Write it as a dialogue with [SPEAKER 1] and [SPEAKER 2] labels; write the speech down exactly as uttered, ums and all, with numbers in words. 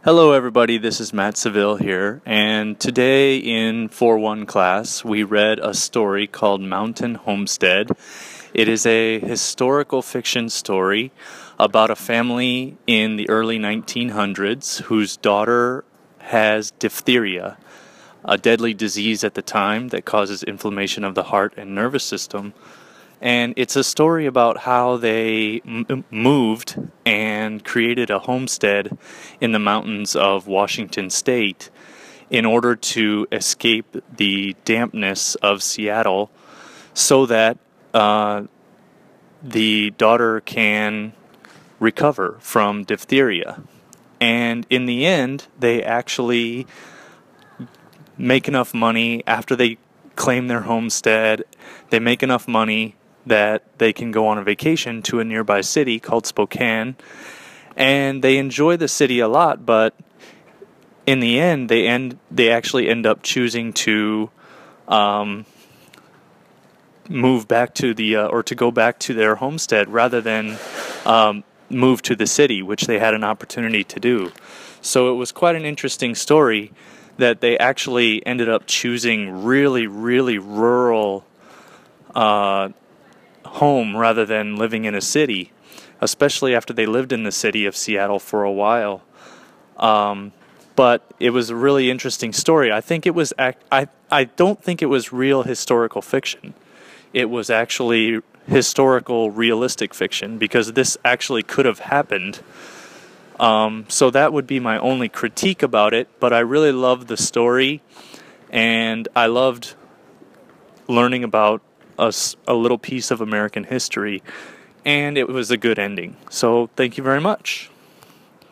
[SPEAKER 1] Hello everybody, this is Matt Seville here, and today in four one class we read a story called Mountain Homestead. It is a historical fiction story about a family in the early nineteen hundreds whose daughter has diphtheria, a deadly disease at the time that causes inflammation of the heart and nervous system. And it's a story about how they m- moved and created a homestead in the mountains of Washington State in order to escape the dampness of Seattle so that uh, the daughter can recover from diphtheria. And in the end, they actually make enough money after they claim their homestead. They make enough money that they can go on a vacation to a nearby city called Spokane, and they enjoy the city a lot, but in the end they end they actually end up choosing to um, move back to the uh, or to go back to their homestead rather than um, move to the city, which they had an opportunity to do. So it was quite an interesting story that they actually ended up choosing really, really rural uh, home rather than living in a city, especially after they lived in the city of Seattle for a while. Um, but it was a really interesting story. I think it was ac- I I don't think it was real historical fiction. It was actually historical realistic fiction because this actually could have happened. Um, so that would be my only critique about it, but I really loved the story, and I loved learning about a, a little piece of American history, and it was a good ending. So thank you very much.